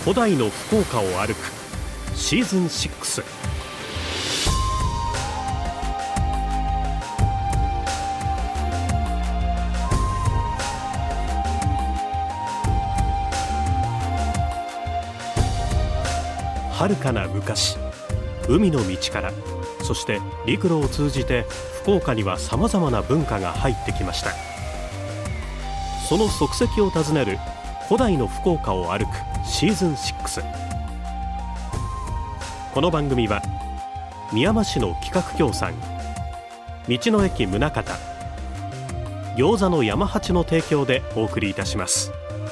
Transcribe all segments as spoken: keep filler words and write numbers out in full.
古代の福岡を歩くシーズンシックス。遥かな昔、海の道からそして陸路を通じて福岡にはさまざまな文化が入ってきました。その足跡を訪ねる古代の福岡を歩くシーズンシックス。この番組はみやま市の企画協賛、道の駅宗像、餃子の山八の提供でお送りいたします。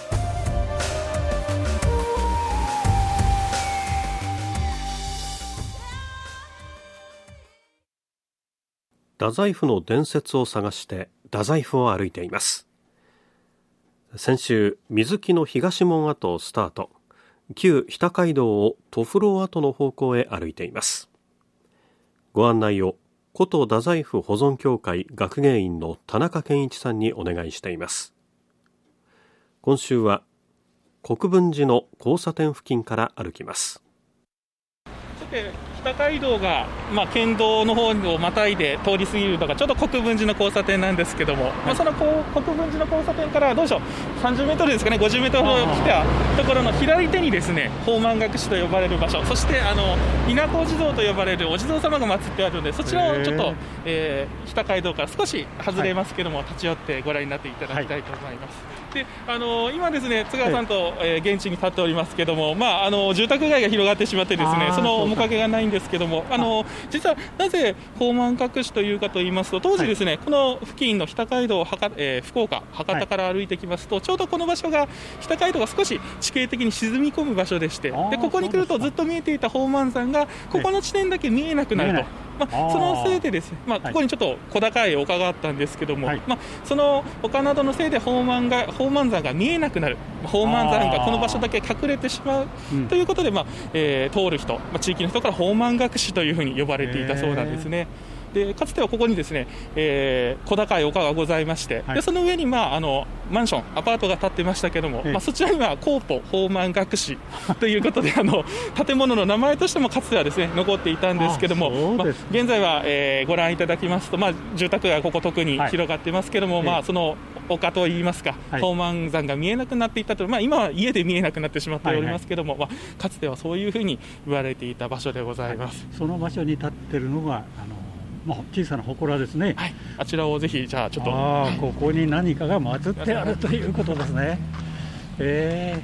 太宰府の伝説を探して太宰府を歩いています。先週、水木の東門跡をスタート、旧日田街道を都風呂跡の方向へ歩いています。ご案内を古都太宰府保存協会学芸員の田中健一さんにお願いしています。今週は国分寺の交差点付近から歩きます。 さて、日田街道が、まあ、県道の方をまたいで通り過ぎるのがちょうど国分寺の交差点なんですけども、はい、まあ、その国分寺の交差点からどうでしょう、さんじゅうメートルですかね、ごじゅうメートルほど来たところの左手にですね、宝満岳寺と呼ばれる場所、そしてあの稲子お地蔵と呼ばれるお地蔵様が祀ってあるので、そちらをちょっと、えー、日田街道から少し外れますけども、はい、立ち寄ってご覧になっていただきたいと思います。はい、であの今ですね、津川さんと、えー、現地に立っておりますけども、まあ、あの住宅街が広がってしまってですね、その面影がないんですけども、あの実はなぜ宝満岳寺というかと言いますと、当時ですね、はい、この付近の日田街道を、えー、福岡博多から歩いてきますと、はい、ちょうどこの場所が日田街道が少し地形的に沈み込む場所でして、でここに来るとずっと見えていた宝満山がここの地点だけ見えなくなると、まあ、そのせいでですね、まあ、ここにちょっと小高い丘があったんですけども、はい、まあ、その丘などのせいで宝満が宝満山が見えなくなる、宝満山がこの場所だけ隠れてしまうということで、まあえー、通る人、まあ、地域の人から宝満岳寺というふうに呼ばれていたそうなんですね。でかつてはここにですね、えー、小高い丘がございまして、はい、でその上に、まあ、あのマンションアパートが建ってましたけども、まあ、そちらにはコーポ宝満岳寺ということであの建物の名前としてもかつてはですね残っていたんですけども、まあ、現在は、えー、ご覧いただきますと、まあ、住宅がここ特に広がってますけども、はい、まあ、その丘といいますか、はい、宝満山が見えなくなっていたと、まあ、今は家で見えなくなってしまっておりますけども、はいはい、まあ、かつてはそういうふうに言われていた場所でございます。 はい、その場所に立っているのがあのまあ、小さな祠ですね。 はい、あちらをぜひじゃあちょっと、 あ、ここに何かが祀ってあるということですね。え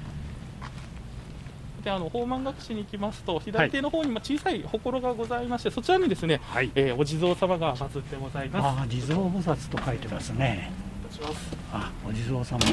ー、であの宝満岳寺に行きますと左手の方に小さい祠がございまして、はい、そちらにですね、はい、えー、お地蔵様が祀ってございます。 あ、地蔵菩薩と書いてますね。あ、お地蔵様があって、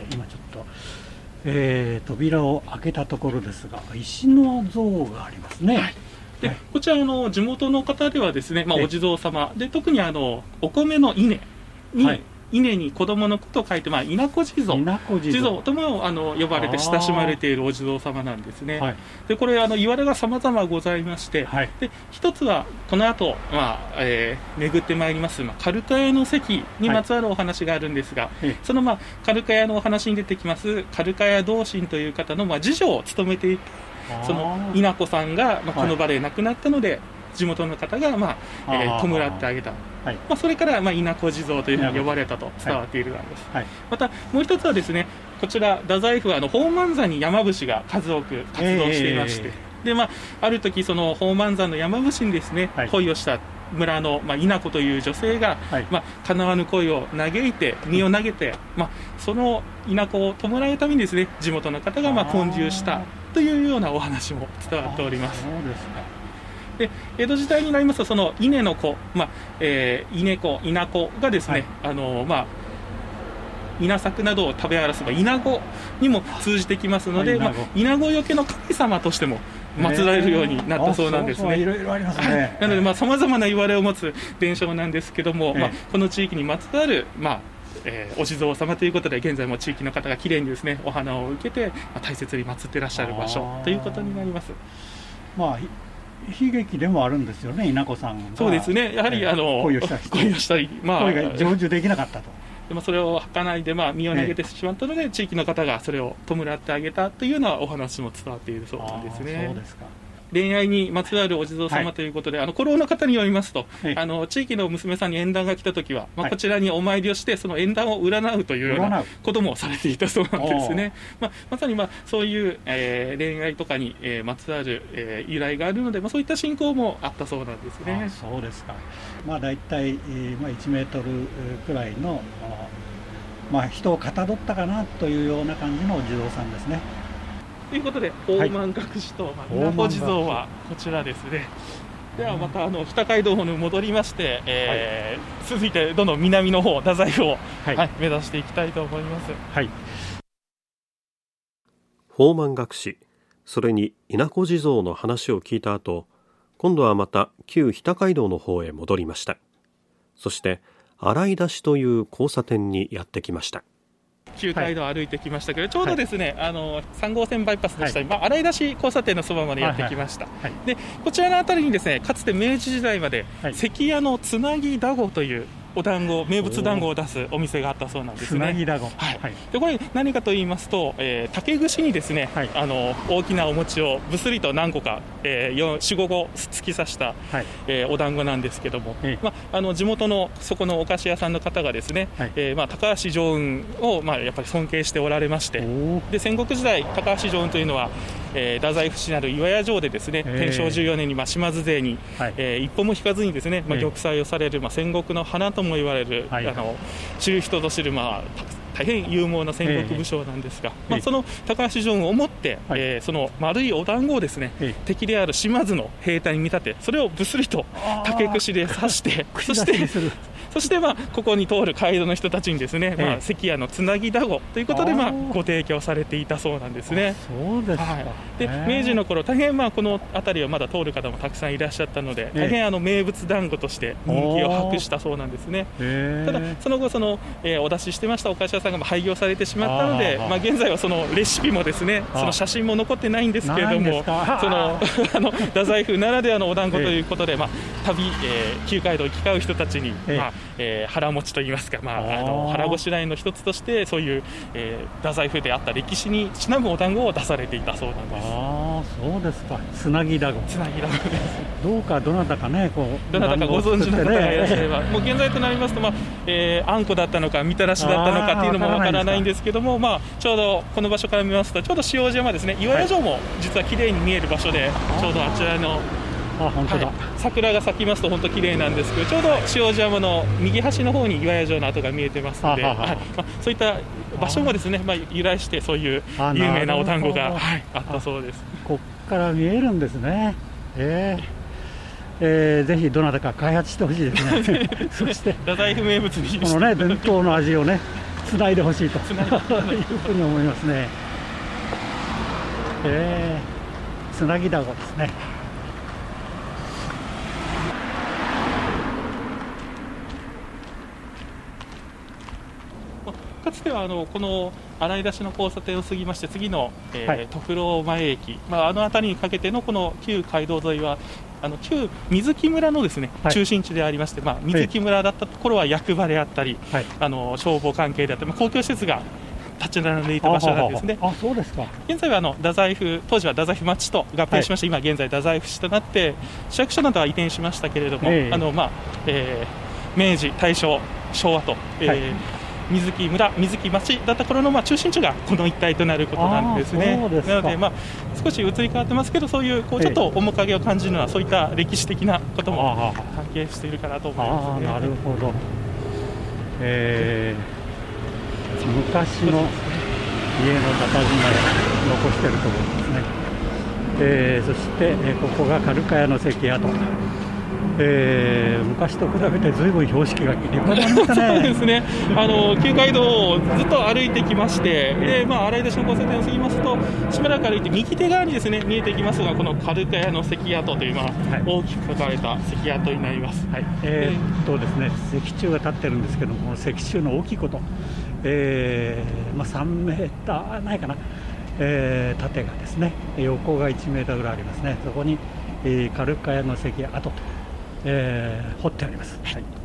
今ちょっと、えー、扉を開けたところですが、石の像がありますね。はい、 でこちらの地元の方ではですね、まあ、お地蔵様で特にあのお米の稲に、はい、稲に子供の子と書いて、まあ、稲子地蔵地蔵ともあの呼ばれて親しまれているお地蔵様なんですね。はい、でこれあの言われが様々ございまして、はい、で一つはこの後、まあえー、巡ってまいります、まあ、カルカヤの関にまつわるお話があるんですが、はい、その、まあ、カルカヤのお話に出てきますカルカヤ同心という方の、まあ、次女を務めていて、その稲子さんが、まあ、この場で亡くなったので、はい、地元の方が、まあえー、弔ってあげた、はい、まあ、それから、まあ、稲子地蔵というふうに呼ばれたと伝わっているわけです。はいはい、またもう一つはですね、こちら太宰府はあの宝満山に山伏が数多く活動していまして、えーでまあ、ある時その宝満山の山伏にですね、はい、恋をした村の、まあ、稲子という女性が、はい、まあ、叶わぬ恋を嘆いて身を投げて、まあ、その稲子を弔うためにですね、地元の方がまあ建立したというようなお話も伝わっております。 そうですか。 で江戸時代になりますと、その稲の子、まあえー、稲子稲子がですね、はい、あのまあ稲作などを食べ荒らせば稲子にも通じてきますので、まあ、稲子よけの神様としても祀られるようになったそうなんですね。 いろいろありますね。 なのでさまざ、まな言われを持つ伝承なんですけども、まあ、この地域にまつわる、まあえー、お地蔵様ということで、現在も地域の方がきれいにですねお花を受けて、まあ、大切に祀ってらっしゃる場所ということになります。 まあ悲劇でもあるんですよね、稲子さんが。 そうですね、やはり、えー、あの恋をしたり恋をしたり、まあ、 恋が成就できなかったと。 でまあ、それを儚ないで、まあ、身を投げてしまったので、ええ、地域の方がそれを弔ってあげたというようなお話も伝わっているそうなんですね。 そうですか。 恋愛にまつわるお地蔵様ということで、はい、あの古老の方によりますと、はい、あの地域の娘さんに縁談が来たときは、まあ、こちらにお参りをして、その縁談を占うというようなこともされていたそうなんですね。まあ、まさに、まあ、そういう、えー、恋愛とかに、えー、まつわる、えー、由来があるので、まあ、そういった信仰もあったそうなんですね。 あ、そうですか。まあ、大体、えーまあ、いちメートルくらいの、まあ、人をかたどったかなというような感じのお地蔵さんですね。 ということで、大満隠しと、はい、まあ、稲穂地蔵はこちらですね。ではまたあの北海道の方に戻りまして、えーはい、続いてどんどん南の方、太宰府を、はいはい、目指していきたいと思います。はい、 宝満隠し、それに稲穂地蔵の話を聞いた後、今度はまた旧北海道の方へ戻りました。そして洗い出しという交差点にやってきました。 旧街道を歩いてきましたけど、はい、ちょうどですね、はい、あのさん号線バイパスの下に、はい、まあ、洗い出し交差点のそばまでやってきました。はいはいはい、でこちらの辺りにですね、かつて明治時代まで、はい、関屋のつなぎだごというお団子、名物団子を出すお店があったそうなんですね。 つなぎだご、 はいはい、でこれ何かと言いますと、えー、竹串にですね、はい、あの大きなお餅をぶすりと何個か、えー、よん、ごこ突き刺した、はい、えー、お団子なんですけども、はい、まあ、あの地元のそこのお菓子屋さんの方がですね、はい、えーまあ、高橋常雲を、まあ、やっぱり尊敬しておられまして、で戦国時代高橋常雲というのは、えー、太宰府市なる岩屋城でですね、えー、天正じゅうよねんに、まあ、島津勢に、はい、えー、一歩も引かずにですね、まあ、玉砕をされる、まあ、戦国の花とも言われる、はい、あの知る人ぞ知る、まあ、大変勇猛な戦国武将なんですが、えーまあ、その高橋常雲を持って、はい、えー、その丸いお団子をですね、えー、敵である島津の兵隊に見立て、それをぶすりと竹串で刺してそしてそして、まあ、ここに通る街道の人たちにですね、えーまあ、関屋のつなぎだごということで、まあ、ご提供されていたそうなんですね。 そうですか。はい、 で明治の頃大変、まあ、この辺りをまだ通る方もたくさんいらっしゃったので、大変あの名物団子として人気を博したそうなんですね。ただその後その、えー、お出ししてましたお菓子屋さんが廃業されてしまったので、まあ、現在はそのレシピもですね、その写真も残ってないんですけれども、そのあの太宰府ならではのお団子ということで、えーまあ、旅、えー、旧街道を行き交う人たちに、えーまあえー、腹持ちといいますか、まあ、あの腹ごしらえの一つとしてそういう、えー、太宰府であった歴史にちなむお団子を出されていたそうなんです。 ああ、そうですか。つなぎだご、 つなぎだごです。 どうかどなたかね、こうどなたかご存知の方がいらっしゃれば、もう現在となりますと、まあえー、あんこだったのかみたらしだったのかっていうのもわからないんですけども、まあ、ちょうどこの場所から見ますとちょうど塩路山ですね、岩屋城も実は綺麗に見える場所で、ちょうどあちらのあ、本当だ、はい、 桜が咲きますと本当綺麗なんですけど、ちょうど塩路山の右端の方に岩屋城の跡が見えてますので、はい、まあ、そういった場所もですね、まあ、由来してそういう有名なお団子が、はい、あったそうです。 こっから見えるんですね。えーえー、ぜひどなたか開発してほしいですね。そして太宰府名物にこのね伝統の味をねつないでほしいというふうに思いますね。えー、つなぎだごですね。 かつてはあのこの洗い出しの交差点を過ぎまして次の、えーはい、徳郎前駅、まあ、あの辺りにかけてのこの旧街道沿いはあの旧水木村のですね、はい、中心地でありまして、まあ、水木村だったところは役場であったり、はい、あの消防関係であったり、まあ、公共施設が立ち並んでいた場所なんですね。 あ、そうですか。 現在はあの太宰府、当時は太宰府町と合併しまして、はい、今現在太宰府市となって市役所などは移転しましたけれども、えーあのまあえー、明治、大正、昭和と、えーはい、水木村、水木町だった頃のまあ中心地がこの一帯となることなんですね。 そうですか。 なので、まあ、少し移り変わってますけど、そういうこうちょっと面影を感じるのは、そういった歴史的なことも関係しているかなと思いますね。 あ、なるほど。えー昔の家の佇まいを残しているところですね。えー、そして、えー、ここがカルカ屋の関跡、えー、昔と比べてずいぶん標識が立派になりましたね。 そうですね。あの旧街道をずっと歩いてきまして、で、まあ、洗い出しの交差点を過ぎますとしばらく歩いて右手側にですね見えてきますが、このカルカ屋の関跡という、まあはい、大きく書かれた関跡になります。はい、 えー、っとですね石柱が立ってるんですけども、この石柱の大きいこと、えーまあ、さんメーターないかな、えー、縦がですね横がいちメーターぐらいありますね。そこに、えー、カルカ屋の関跡と、えー、彫ってあります。はい、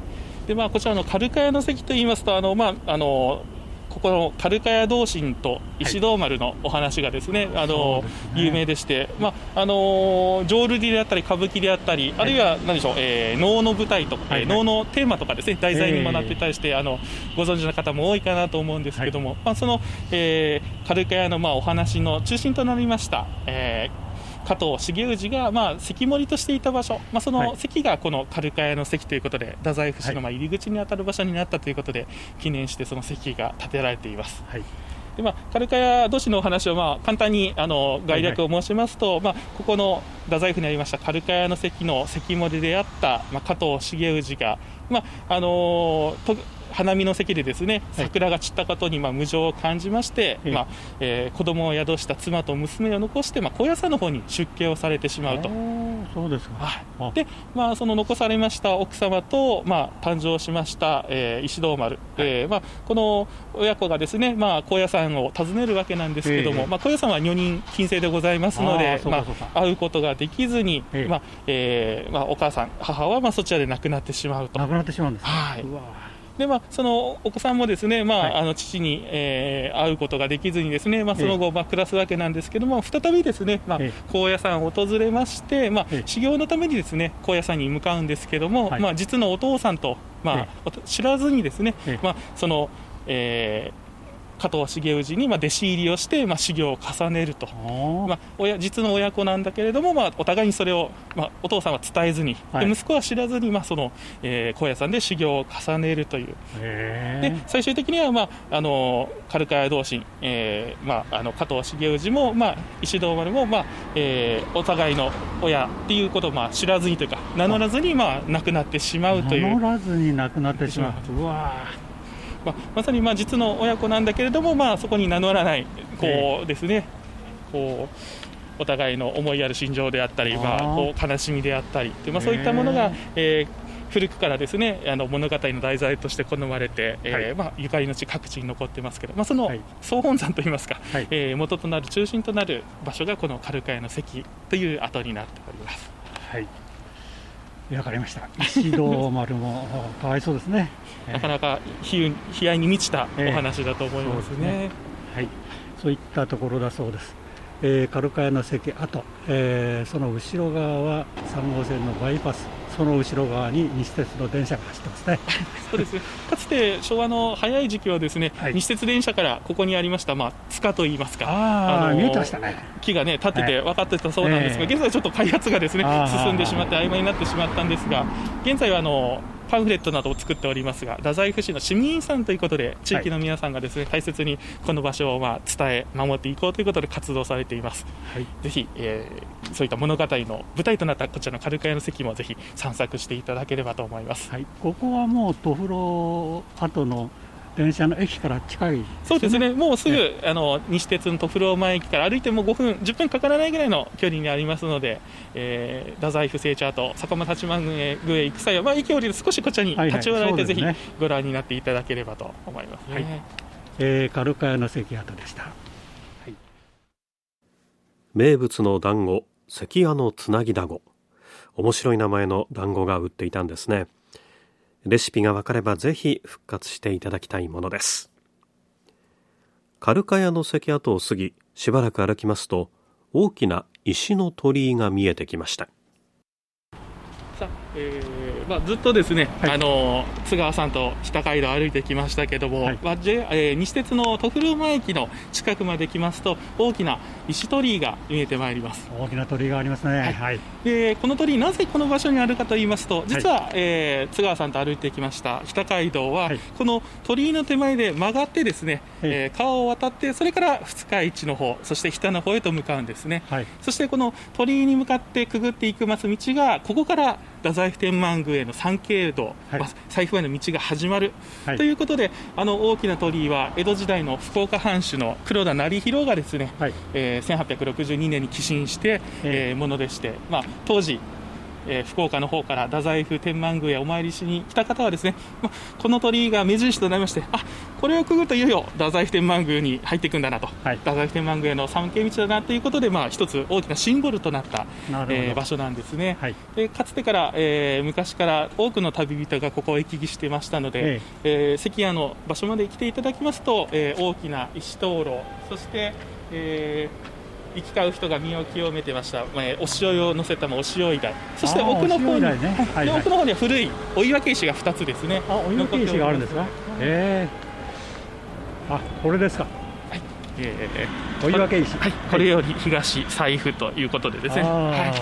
で、まあ、こちらの刈谷の関といいますと、あの、まあ、あのここの刈谷同心と石堂丸のお話がですね、はい、あの有名でして、まああの浄瑠璃であったり歌舞伎であったり、はい、あるいは何でしょう、えー、能の舞台とか、はいはい、能のテーマとかですね、題材にもなっていたりして、えー、あのご存知の方も多いかなと思うんですけども、はい、まあ、その、えー、刈谷のまあお話の中心となりました、えー加藤重氏がまあ関守としていた場所、まあ、その関がこの刈谷の関ということで、太宰府市のまあ入り口に当たる場所になったということで、記念してその関が建てられています。はい、で、まあ、刈谷土市のお話をまあ簡単にあの概略を申しますと、はいはい、まあ、ここの太宰府にありました刈谷の関の関守であった、まあ、加藤重氏が、まああのー、と花見の席でですね、桜が散ったことにまあ無情を感じまして、はい、まあえー、子供を宿した妻と娘を残して、まあ、高野山の方に出家をされてしまうと。 そうですか。 はい、で、まあ、その残されました奥様と、まあ、誕生しました、えー、石堂丸、はい、えーまあ、この親子がですね、まあ、高野山を訪ねるわけなんですけども、まあ、高野山は女人禁制でございますので、まあ、会うことができずに、まあえーまあ、お母さん母はまあそちらで亡くなってしまうと。 亡くなってしまうんです、ね。 はい、 うわで、まあ、そのお子さんもですね、まあはい、あの父に、えー、会うことができずにですね、まあ、その後、まあ、暮らすわけなんですけども、再びですね、まあ、高野山を訪れまして、まあ、修行のためにですね高野山に向かうんですけども、はい、まあ、実のお父さんと、まあ、知らずにですね、まあ、その、えー加藤重氏にまあ弟子入りをして、まあ、修行を重ねると、まあ、親実の親子なんだけれども、まあ、お互いにそれを、まあ、お父さんは伝えずに、はい、で息子は知らずに、まあそのえー、高野山で修行を重ねるという。で最終的には、まあ、あの刈谷同心、えーまあ、あの加藤重氏も、まあ、石堂丸も、まあえー、お互いの親っていうことを、まあ、知らずにというか名乗らずに、まあ、亡くなってしまうという。 名乗らずに亡くなってしまう。うわまあ、まさにまあ実の親子なんだけれども、まあ、そこに名乗らないこうですね、こうお互いの思いやる心情であったり、まあ、こう悲しみであったり、まあ、そういったものが、えー、古くからですねあの物語の題材として好まれて、えーはい、まあ、ゆかりの地各地に残ってますけど、まあ、その総本山といいますか、はい、えー、元となる中心となる場所がこの刈谷の関という跡になっております。 はい、分かりました。石堂丸もかわいそうですね。 なかなか悲哀に満ちたお話だと思いますね。えー、そうですね。 はい、そういったところだそうです。えー、刈谷の関跡、えー、その後ろ側はさん号線のバイパス、その後ろ側に西鉄の電車が走ってますね。 そうです。かつて昭和の早い時期はですね、はい、西鉄電車からここにありました、まあ、塚といいますか、 あ、あのー、見えてましたね。木がね立ってて分かってたそうなんですが、はい、現在ちょっと開発がですね進んでしまって曖昧になってしまったんですが、現在はあのパンフレットなどを作っておりますが、太宰府市の市民遺産ということで地域の皆さんがですね、はい、大切にこの場所をまあ伝え守っていこうということで活動されています。はい、ぜひ、えー、そういった物語の舞台となったこちらの刈谷の関もぜひ散策していただければと思います。 はい、ここはもう徒風呂跡の電車の駅から近いですね。 そうですね、もうすぐ、ね、あの西鉄の徒風呂前駅から歩いてもごふんじゅっぷんかからないぐらいの距離にありますので、えー、太宰府成茶と坂本八幡宮へ行く際は、まあ、駅降りて少しこちらに立ち寄られて、はいはい、ぜひご覧になっていただければと思います、ね。はい、 えー、刈谷の関跡でした。はい、 名物の団子、関屋のつなぎ団子、面白い名前の団子が売っていたんですね。レシピが分かればぜひ復活していただきたいものです。刈谷の関跡を過ぎしばらく歩きますと、大きな石の鳥居が見えてきました。 さあ、えーまあ、ずっとですね、はい、あの津川さんと北街道を歩いてきましたけども、はい、まあJ えー、西鉄の徒風呂前駅の近くまで来ますと大きな石鳥居が見えてまいります。 大きな鳥居がありますね。はいはい、 でこの鳥居なぜこの場所にあるかと言いますと、実は、はい、えー、津川さんと歩いてきました北街道は、はい、この鳥居の手前で曲がってですね、はい、えー、川を渡ってそれから二日市の方、そして日田の方へと向かうんですね。はい、そしてこの鳥居に向かってくぐっていくます道がここから太宰府天満宮への参詣道、はい、まあ、財布への道が始まる、はい、ということで、あの大きな鳥居は江戸時代の福岡藩主の黒田成広がですね、はい、えー、せんはっぴゃくろくじゅうにねんに寄進して、えー、ものでして、まあ、当時えー、福岡の方から太宰府天満宮へお参りしに来た方はですね、まあ、この鳥居が目印となりまして、あ、 これをくぐるといよいよ太宰府天満宮に入っていくんだなと、はい、太宰府天満宮への参詣道だなということで、まあ、一つ大きなシンボルとなった、えー、場所なんですね、はい、でかつてから、えー、昔から多くの旅人がここを行き来してましたので、えーえー、関屋の場所まで来ていただきますと、えー、大きな石灯籠、そして、えー行き交う人が身を清めてました、まあ、お塩を乗せたお塩井台、そして奥の方に、ねはいはい、で奥の方には古い追分石がふたつですね。 あ、追分石があるんですか。へー、あ、これですか。 はい、えー、追分石、 はい、これより東財布ということでですね、はい、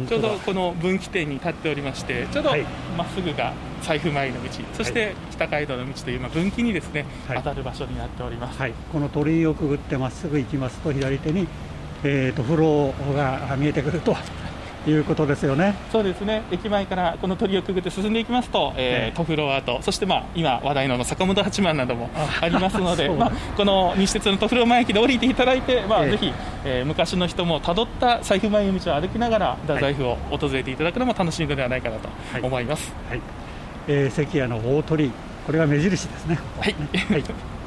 ちょうどこの分岐点に立っておりまして、ちょうどまっすぐが財布前の道、そして北街道の道という、まあ、分岐にですね、はい、当たる場所になっております、はい、 この鳥居をくぐってまっすぐ行きますと左手にえー、と風呂が見えてくるということですよね。 そうですね、駅前からこの鳥居をくぐって進んでいきますと、えー、トフロアと、そして、まあ、今話題の坂本八幡などもありますので、まあ、この西鉄のトフロア前駅で降りていただいて、まあ、ぜひ、えー、昔の人もたどった財布前の道を歩きながら太宰府を訪れていただくのも楽しいのではないかなと思います、 はいはい、えー、関屋の大鳥居、これが目印ですね。 はい、はい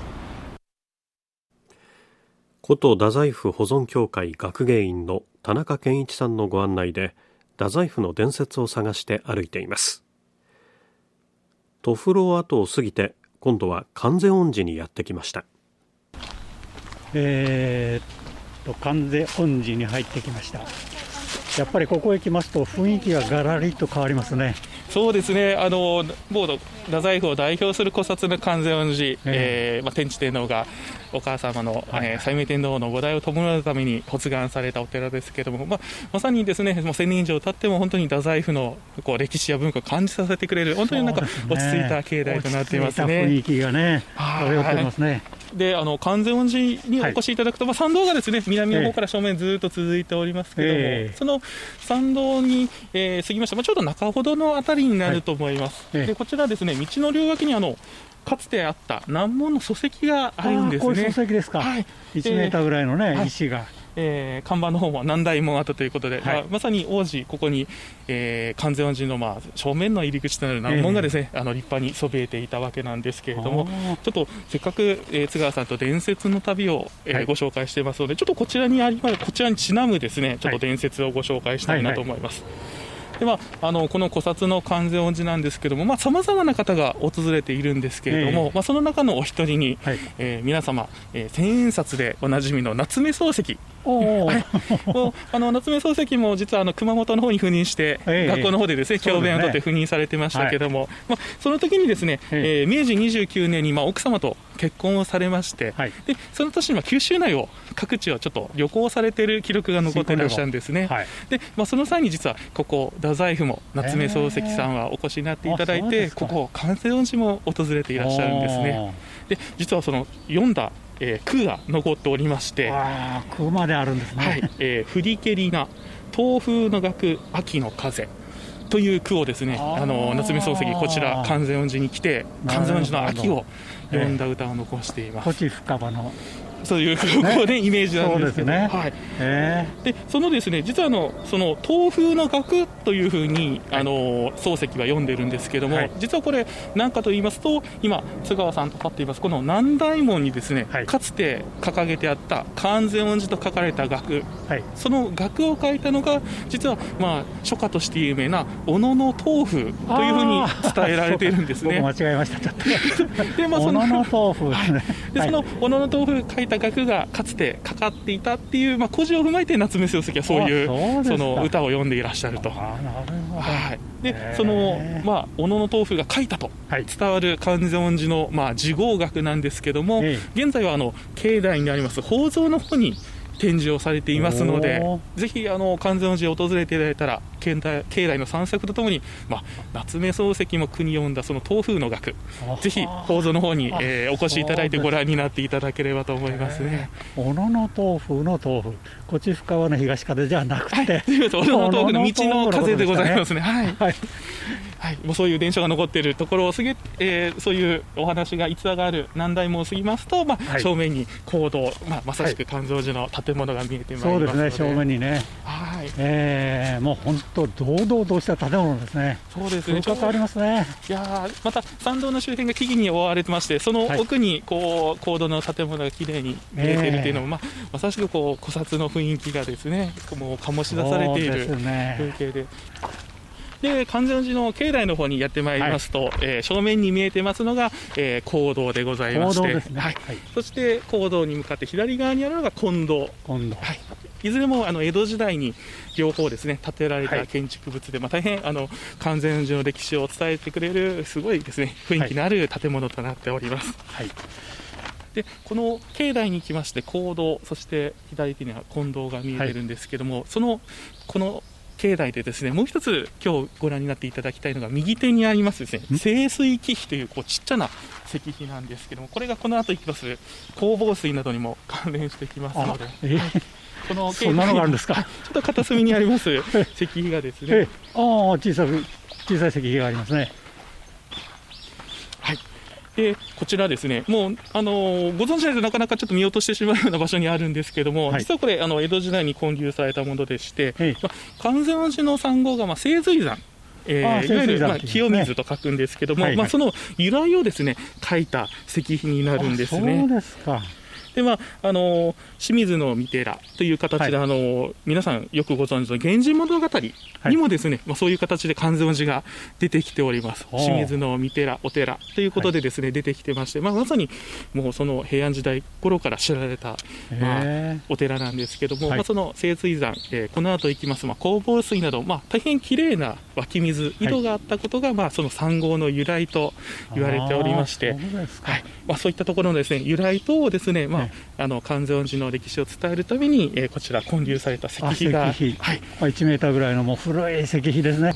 古都太宰府保存協会学芸員の田中健一さんのご案内で太宰府の伝説を探して歩いています。トフロ跡を過ぎて今度は観世音寺にやってきました。 えー、と観世音寺に入ってきました。やっぱりここへ来ますと雰囲気がガラリと変わりますね。 そうですね、あの某太宰府を代表する古刹の観世音寺、えーえーまあ、天智天皇がお母様の、はい、えー、斉明天皇の菩提を弔うために発願されたお寺ですけれども、まあ、まさにですね、もうせんねん以上経っても本当に太宰府のこう歴史や文化を感じさせてくれる、本当になんか落ち着いた境内となっていますね。落ち着いた雰囲気がね、漂ってますね。 で、あの観世音寺にお越しいただくと、はい、まあ、参道がですね、南の方から正面ずっと続いておりますけれども、えー、その参道に、えー、過ぎました、まあ、ちょうど中ほどのあたりになると思います、はい、でこちらですね、道の両脇にあのかつてあった難問の礎石があるんですね。 こういう礎石ですか、はい、いちメーターぐらいの、ね、えー、石が、はい、 えー、看板の方も南大門跡ということで、はい、まあ、まさに王子ここに、えー、観世音寺の、まあ、正面の入り口となる難問がですね、えー、あの立派にそびえていたわけなんですけれども、ちょっとせっかく、えー、津川さんと伝説の旅を、えーはい、ご紹介していますので、ちょっとこちらにありこちらにちなむですね、ちょっと伝説をご紹介したいなと思います、はいはいはい。でまあ、あのこの古刹の観世音寺なんですけども、さまざ、まな方が訪れているんですけれども、えーまあ、その中のお一人に、はい、えー、皆様、えー、千円札でおなじみの夏目漱石、はい、あの夏目漱石も実はあの熊本の方に赴任して、えー、学校の方でですね教鞭をとって赴任されてましたけども、はい、まあ、その時にですね、えー、明治にじゅうきゅうねんに、まあ、奥様と結婚をされまして、はい、でその年に九州内を各地をちょっと旅行されている記録が残っていらっしゃるんですね、はい、でまあ、その際に実はここ太宰府も夏目漱石さんはお越しになっていただいて、ここ観世音寺も訪れていらっしゃるんですね。で実はその読んだえー、句が残っておりまして、 あ句まであるんですね、 はい、えー、振りけりな東風の学秋の風という句をですね、あの夏目漱石こちら観世音寺に来て観世音寺の秋を読んだ歌を残しています。 こち深場のそういうこう、ね、イメージなんですけど、 ね、 はい、 えー、でそのですね実はあのその東風の学というふうに、はい、あの漱石は読んでるんですけども、はい、実はこれ何かと言いますと、今津川さんと立っていますこの南大門にですね、はい、かつて掲げてあった観世音寺と書かれた学、はい、その学を書いたのが実は、まあ、書家として有名な小野の東風というふうに伝えられているんですね。 僕間違えましたちょっとで、まあ、 小野の東風ですね、はい、 でその小野の東風書いた学がかつてかかっていたっていう、まあ、故事を踏まえて夏目漱石はそういう そ, その歌を読んでいらっしゃると。 あなるほど、 はい、でその、まあ、小野の東風が書いたと伝わる観世音寺の、まあ、地号学なんですけども、ええ、現在はあの境内にあります宝蔵の方に展示をされていますので、ぜひあの観世音寺を訪れていただいたら境内の散策とともに、まあ、夏目漱石も句に読んだその東風の学、ぜひ宝蔵の方に、えー、お越しいただいてご覧になっていただければと思いますね。 小野の東風の東風、こち深川の東風じゃなくて、はい、 小野の東風の道の風でございますね。はい、はいはい、もうそういう電車が残っているところを過ぎ、えー、そういうお話が逸話がある南大門を過ぎますと、まあはい、正面に講堂、まあ、まさしく勧造寺の建物が見えてまいりますので、 そうですね、正面にね、はい、えー、もう本当堂々とした建物ですね。 そうですね、 変わりますね。 いやまた参道の周辺が木々に覆われてまして、その奥にこう講堂の建物がきれいに見えているというのも、えーまあ、まさしくこう古刹の雰囲気がですね、もう醸し出されている風景で。で観世寺の境内の方にやってまいりますと、はい、えー、正面に見えてますのが、えー、講堂でございまして、ね、はいはい、そして講堂に向かって左側にあるのが金堂、金堂、はい、いずれもあの江戸時代に両方ですね建てられた建築物で、はい、まあ、大変あの観世寺の歴史を伝えてくれるすごいですね雰囲気のある建物となっております。はい、でこの境内に来まして講堂、そして左手には金堂が見えてるんですけども、はい、そのこの境内でですね、もう一つ今日ご覧になっていただきたいのが右手にありますですね、清水忌碑というこうちっちゃな石碑なんですけども、これがこの後行きます弘法水などにも関連してきますので、えーはい、この境内にそんなのがあるんですか。ちょっと片隅にあります石碑がですね、えー、 あ小さく小さい石碑がありますね。 はい、でこちらですね、もう、あのー、ご存知ないとなかなかちょっと見落としてしまうような場所にあるんですけども、はい、実はこれあの江戸時代に建立されたものでして、はい、まあ、観世寺の参道が、まあ、清水山、えー、いわゆる、まあ、清水と書くんですけども、はいはい、まあ、その由来をですね書いた石碑になるんですね。 そうですか。 でまあ、あの清水の御寺という形で、はい、あの皆さんよくご存知の源氏物語にもですね、はい、まあ、そういう形で観世寺が出てきております。清水の御寺、お寺ということでですね、はい、出てきてまして、まあ、まさにもうその平安時代頃から知られた、まあ、お寺なんですけども、はい、まあ、その清水山、えー、この後行きます、まあ、弘法水など、まあ、大変きれいな湧き水、井戸があったことが、はい、まあ、その参道の由来と言われておりまして、そうですか。はい、まあ、そういったところのですね由来等をですね、まあ、あの観世寺の歴史を伝えるために、えー、こちら建立された石碑が、 石碑、はい、まあ、いちメーターぐらいのもう古い石碑ですね。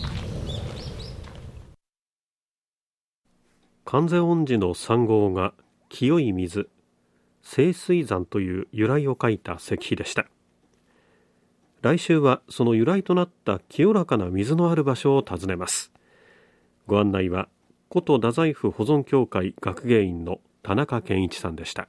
観世音寺の参道が清い水、清水山という由来を書いた石碑でした。来週はその由来となった清らかな水のある場所を訪ねます。ご案内は古都太宰府保存協会学芸員の田中健一さんでした。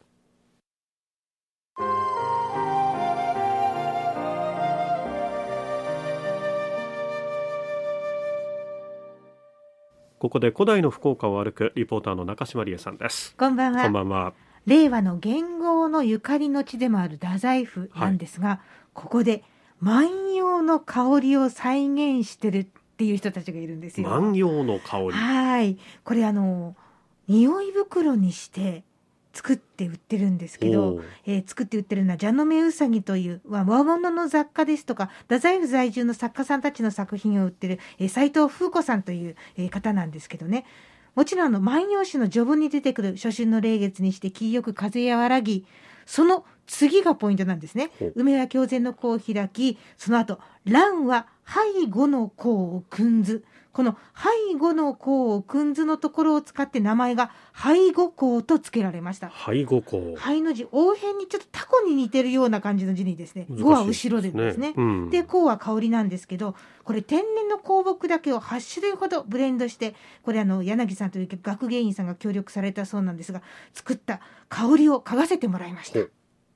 ここで古代の福岡を歩くリポーターの中島理恵さんです。 こんばんは。 こんばんは。 令和の元号のゆかりの地でもある太宰府なんですが、はい、ここで万葉の香りを再現してるっていう人たちがいるんですよ。 万葉の香り。 はい。これあの匂い袋にして作って売ってるんですけど、えー、作って売ってるのは蛇の目うさぎという、まあ、和物の雑貨ですとか太宰府在住の作家さんたちの作品を売ってる、えー、斉藤風子さんという、えー、方なんですけどね、もちろんあの万葉集の序文に出てくる初春の霊月にして気よく風和らぎ、その次がポイントなんですね。梅は狂前の子を開き、その後蘭は背後の子を訓ず、この背後の子を訓ずのところを使って名前が背後子と付けられました。 背後子、 背の字、応変にちょっとタコに似てるような感じの字にですね、語は後ろでですね、うん、で香は香りなんですけど、これ天然の香木だけをはち種類ほどブレンドして、これあの柳さんという学芸員さんが協力されたそうなんですが、作った香りを嗅がせてもらいました。あの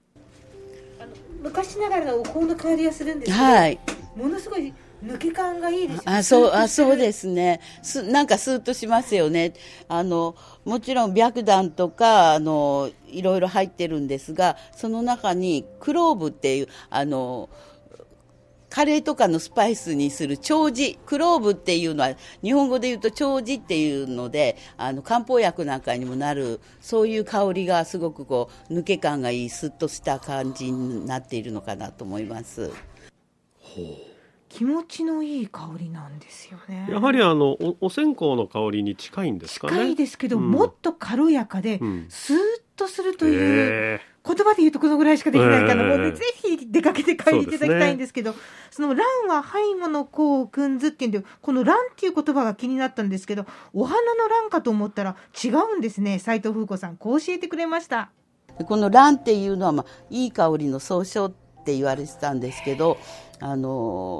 昔ながらのお香の香りがするんですけど、はい、ものすごい抜け感がいいです。 あ、そう、あ、そうですね。す、なんかスーッとしますよね。あの、もちろん白檀とか、あの、いろいろ入ってるんですが、その中にクローブっていう、あの、カレーとかのスパイスにする丁字、クローブっていうのは日本語で言うと丁字っていうので、あの漢方薬なんかにもなる、そういう香りがすごくこう抜け感がいい、スッとした感じになっているのかなと思います。 ほう、気持ちのいい香りなんですよね。 やはりあの お, お線香の香りに近いんですかね。 近いですけど、うん、もっと軽やかで、うん、スーッとするという、言葉で言うとこのぐらいしかできないから、えー、ぜひ出かけて買いいただきたいんですけど、その蘭は背後の子を訓ずっていうんで、この蘭っていう言葉が気になったんですけど、お花の蘭かと思ったら違うんですね。斉藤風子さんこう教えてくれました。 この蘭っていうのは、まあ、いい香りの総称って言われてたんですけど、あの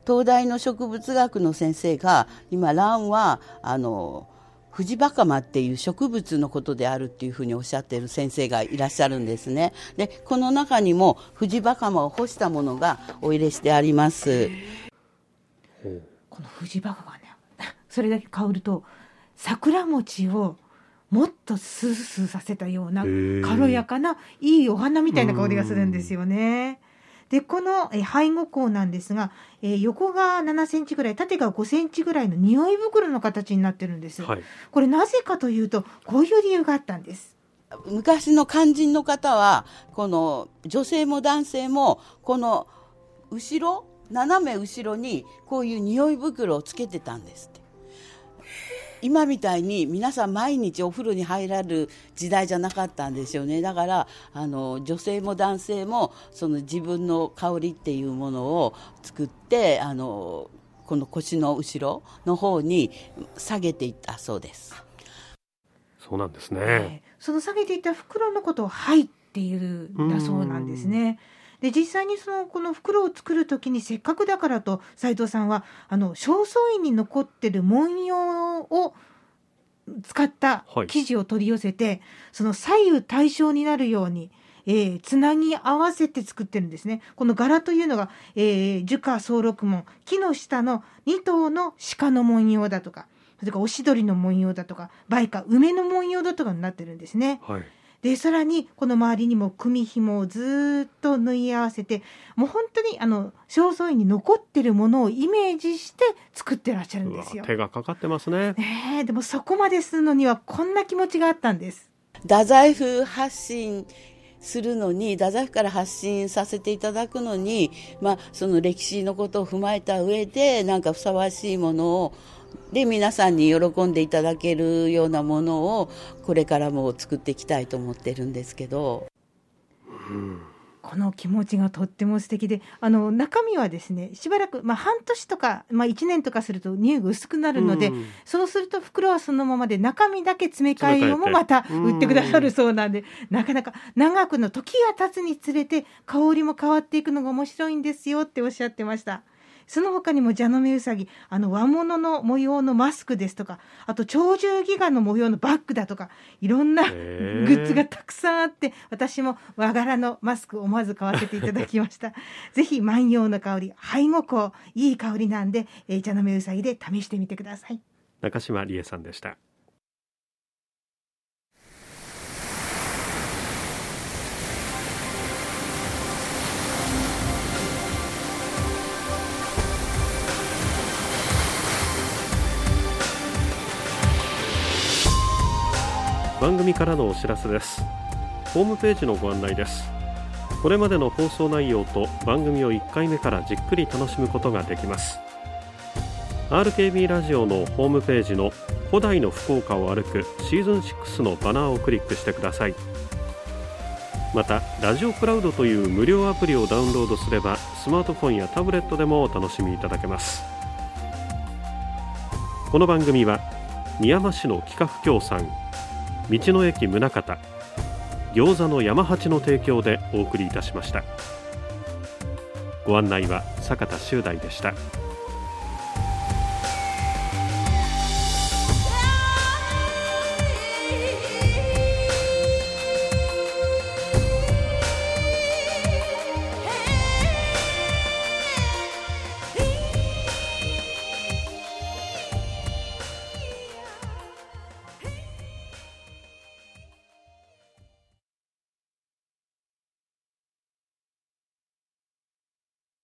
東大の植物学の先生が今蘭はあのフジバカマっていう植物のことであるっていうふうにおっしゃっている先生がいらっしゃるんですね。でこの中にもフジバカマを干したものがお入れしてあります。 このフジバカマね、それだけ香ると桜餅をもっとスースーさせたような軽やかないいお花みたいな香りがするんですよね。でこのえ背後香なんですが、えー、横がななセンチぐらい、縦がごセンチぐらいの匂い袋の形になってるんです、はい、これなぜかというとこういう理由があったんです。 昔の肝心の方はこの女性も男性もこの後ろ斜め後ろにこういう匂い袋をつけてたんですって。今みたいに皆さん毎日お風呂に入られる時代じゃなかったんですよね。だからあの女性も男性もその自分の香りっていうものを作ってあのこの腰の後ろの方に下げていったそうです。 そうなんですね、 えー、その下げていった袋のことを灰っていうんだそうなんですね。で実際にそのこの袋を作るときにせっかくだからと斉藤さんはあの正倉院に残っている文様を使った生地を取り寄せて、はい、その左右対称になるように、えー、つなぎ合わせて作ってるんですね。この柄というのが、えー、樹下総六紋、木の下のに頭の鹿の文様だとか、それからおしどりの文様だとか、梅花梅の文様だとかになってるんですね、はい。でさらにこの周りにも組紐をずっと縫い合わせて、もう本当にあの正倉院に残ってるものをイメージして作ってらっしゃるんですよ。 手がかかってますね。 ねえ、でもそこまでするのにはこんな気持ちがあったんです。 太宰府発信するのに、太宰府から発信させていただくのに、まあ、その歴史のことを踏まえた上でなんかふさわしいものをで皆さんに喜んでいただけるようなものをこれからも作っていきたいと思ってるんですけど、 うん、この気持ちがとっても素敵で、あの中身はですねしばらく、まあ、半年とか、まあ、いちねんとかすると匂いが薄くなるので、うん、そうすると袋はそのままで中身だけ詰め替え用もまた売ってくださるそうなんで、なかなか長くの時が経つにつれて香りも変わっていくのが面白いんですよっておっしゃってました。その他にも蛇の目うさぎ、あの和物の模様のマスクですとか、あと鳥獣戯画の模様のバッグだとか、いろんなグッズがたくさんあって、私も和柄のマスク思わず買わせていただきましたぜひ万葉の香り、背後香、いい香りなんで、えー、蛇の目うさぎで試してみてください。 中島理恵さんでした。番組からのお知らせです。ホームページのご案内です。これまでの放送内容と番組をいっかいめからじっくり楽しむことができます。 アールケービー ラジオのホームページの古代の福岡を歩くシーズンろくのバナーをクリックしてください。またラジオクラウドという無料アプリをダウンロードすればスマートフォンやタブレットでもお楽しみいただけます。この番組は宮間市の企画協賛、道の駅宗像、餃子の山八の提供でお送りいたしました。ご案内は坂田修大でした。